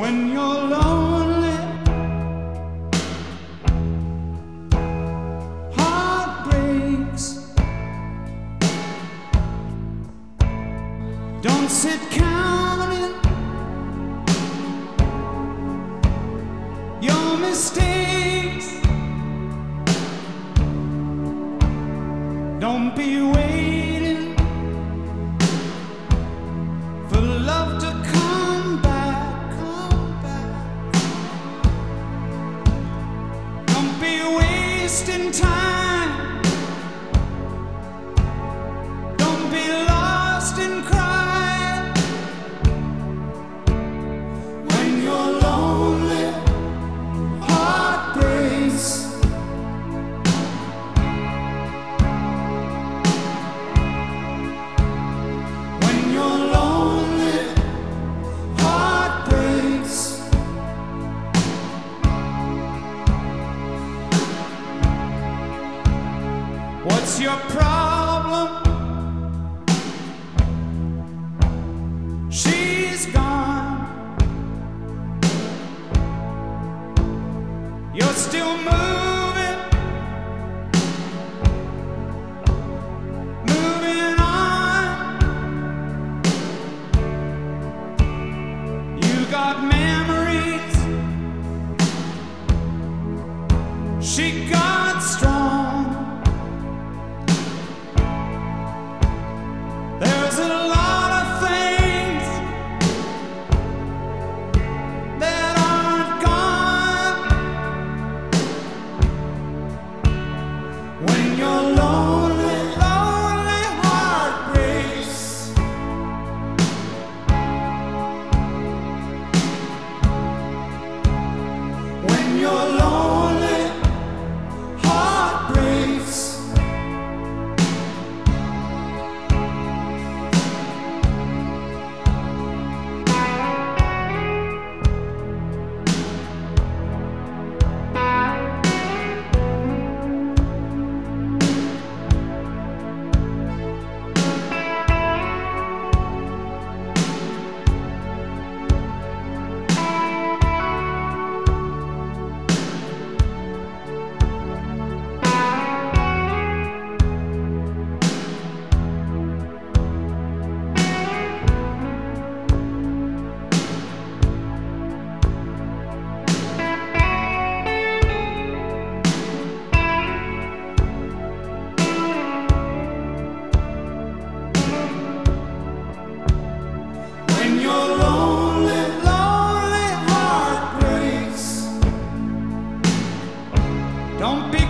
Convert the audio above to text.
when you're lonely. Heart breaks. Don't sit counting your mistakes. Don't be waiting for love to come back, come back. Don't be wasting time. Don't be lost in crying when you're lonely. Heart breaks. When you're lonely, heart breaks. What's your problem? She's gone. You're still moving, moving on. You got memories. She got strong. There's a lot of things that aren't gone. When you're lonely, lonely, heart breaks. When you're lonely, heart breaks. When you're lonely, lonely, heart breaks. Don't be